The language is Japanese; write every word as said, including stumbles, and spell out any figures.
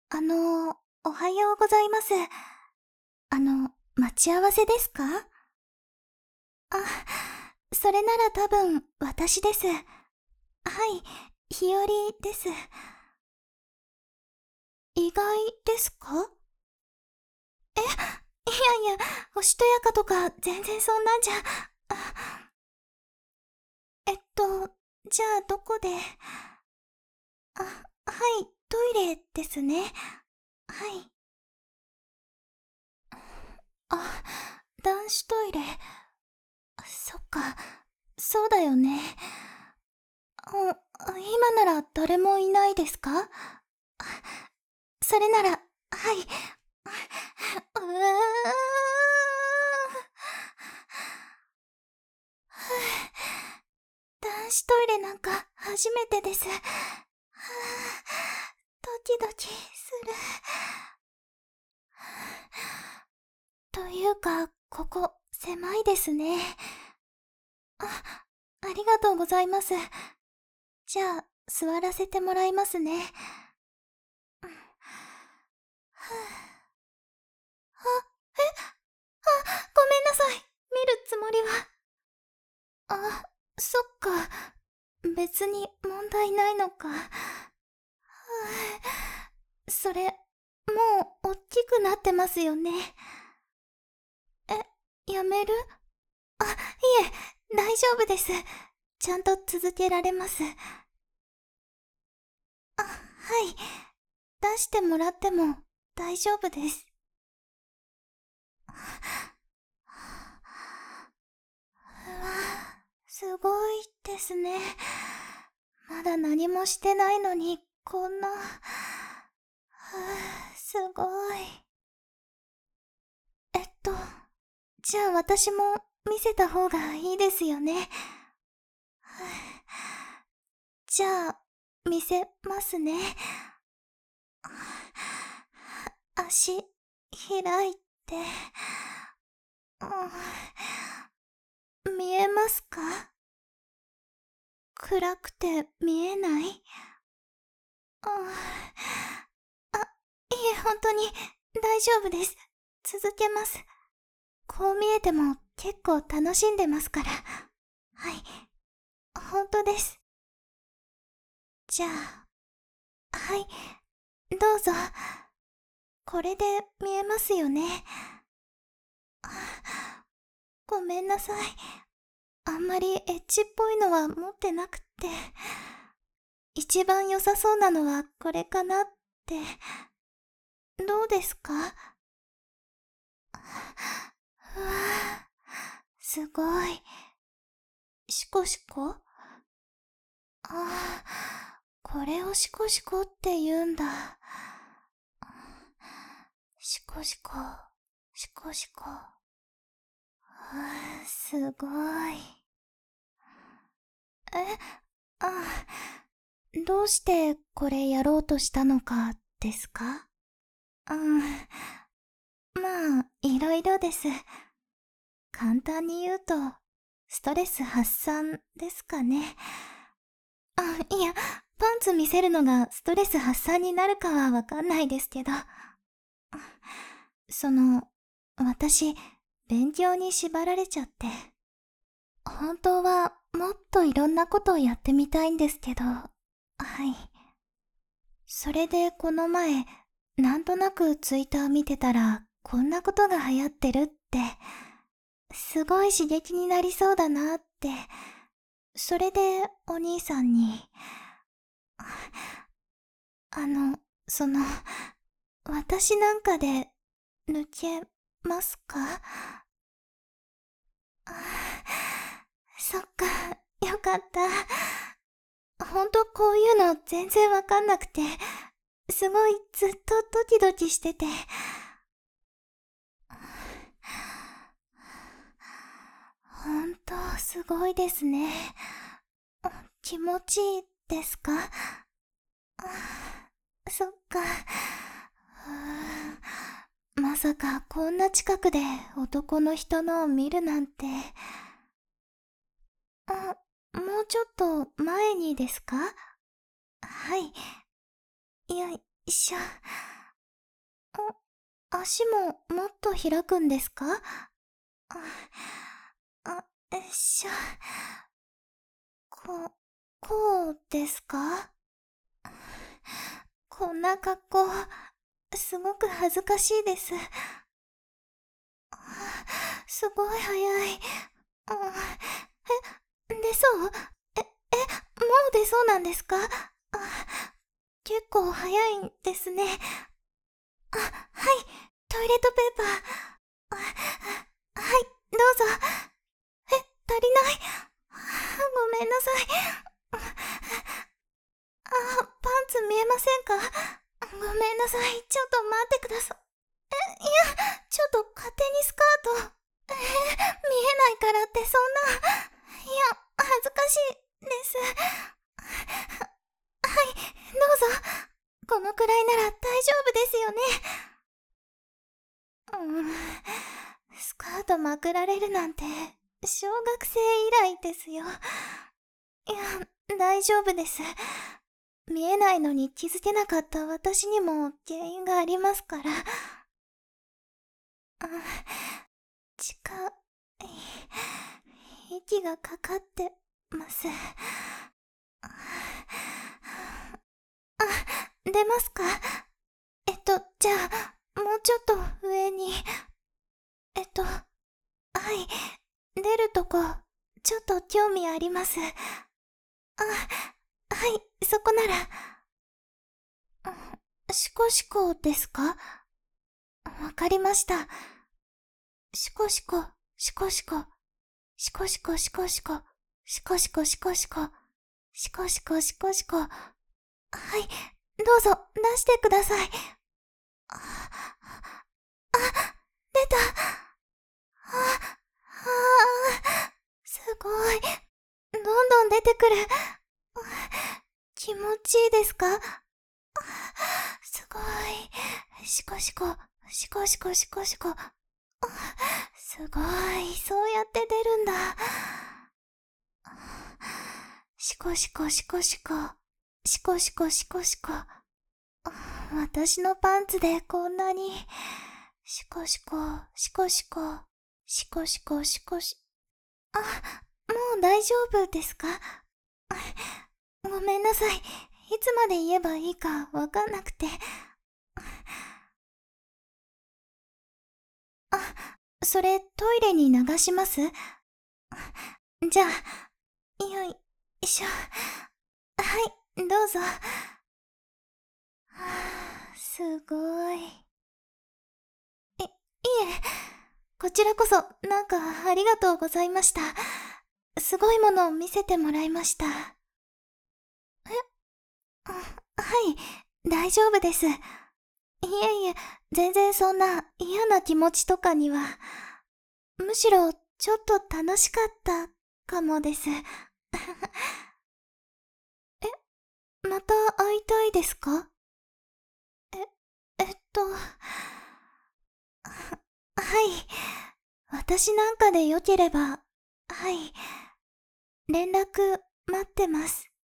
あの、おはようございます。あの、待ち合わせですか？あ、それなら多分、私です。はい、日和です。意外ですか？え、いやいや、おしとやかとか全然そんなんじゃ。あ、えっと、じゃあどこで？あ、はい、トイレですね。はい。あ、男子トイレ。そっか、そうだよね。あ、今なら誰もいないですか？それなら、はい。うー男子トイレなんか初めてです。はぁ、ドキドキする。というか、ここ、狭いですね。あ、ありがとうございます。じゃあ、座らせてもらいますね。はぁ、あ、え、あ、ごめんなさい。見るつもりは。あ、そっか。別に問題ないのか。はぁ、それ、もう、おっきくなってますよね。え、やめる？あ、いえ、大丈夫です。ちゃんと続けられます。あ、はい。出してもらっても大丈夫です。うわ、すごいですね。まだ何もしてないのに、こんな。はあ、すごい。えっと、じゃあ私も見せた方がいいですよね。はあ、じゃあ、見せますね。足、開いて。うん、見えますか？暗くて見えない？あ、あ、いえ、本当に大丈夫です。続けます。こう見えても結構楽しんでますから。はい、本当です。じゃあ、はい、どうぞ。これで見えますよね。あ、ごめんなさい。あんまりエッチっぽいのは持ってなくって。一番良さそうなのはこれかなって。どうですか？うわあ、すごい。シコシコ？ああ、これをシコシコって言うんだ。シコシコ、シコシコ。ああ、すごい。え、あ、どうしてこれやろうとしたのかですか？うん、まあ、いろいろです。簡単に言うと、ストレス発散ですかね。あ、いや、パンツ見せるのがストレス発散になるかはわかんないですけど。その、私、勉強に縛られちゃって。本当はもっといろんなことをやってみたいんですけど、はい。それでこの前、なんとなくツイッター見てたら、こんなことが流行ってるって、すごい刺激になりそうだなって、それでお兄さんに、あの、その、私なんかで抜けますか？あ、そっか、よかった。ほんとこういうの全然わかんなくて、すごいずっとドキドキしてて。ほんとすごいですね。気持ちいいですか？あ、そっか。まさかこんな近くで男の人のを見るなんて。あ、もうちょっと前にですか？はい。よいしょ。 足ももっと開くんですか？あ、あ、よいしょ。こ、こうですか？こんな格好、すごく恥ずかしいです。すごい早い。あ、え、出そう？え、え、もう出そうなんですか？あ、結構早いんですね。あ、はい、トイレットペーパー。あ、はい、どうぞ。え、足りない。ごめんなさい。あ、パンツ見えませんか？ごめんなさい。ちょっと待ってください。え、いや、ちょっと勝手にスカート。えー、見えないからってそんな。いや、恥ずかしいです。はい、どうぞ。このくらいなら大丈夫ですよね。うーん、スカートまくられるなんて、小学生以来ですよ。いや、大丈夫です。見えないのに気づけなかった私にも原因がありますから。あ、近い、息がかかってます。あ、出ますか？えっと、じゃあ、もうちょっと上に。えっと、はい、出るとこ、ちょっと興味あります。あ、はい、そこなら。シコシコですか？わかりました。シコシコ、シコシコ、シコシコシコシコ、シコシコシコシコ、シコシコシコシコ。はい、どうぞ出してください。あ、あ、出た。あ、あ、すごい。どんどん出てくる。気持ちいいですか？すごい。シコシコ、シコシコシコシコ。すごい。そうやって出るんだ。シコシコシコシコ。シコシコシコシコ。私のパンツでこんなに。シコシコ、シコシコ、シコシコシコシ。あ、もう大丈夫ですか？ごめんなさい。いつまで言えばいいかわかんなくて。あ、それトイレに流します？じゃあ、よいしょ。はい、どうぞ。はあ、すごい。い、いえ、こちらこそ、なんかありがとうございました。すごいものを見せてもらいました。え、あ、はい、大丈夫です。いえいえ、全然そんな嫌な気持ちとかには。むしろ、ちょっと楽しかったかもです。え、また会いたいですか？え、えっと、は、はい。私なんかでよければ、はい。連絡待ってます。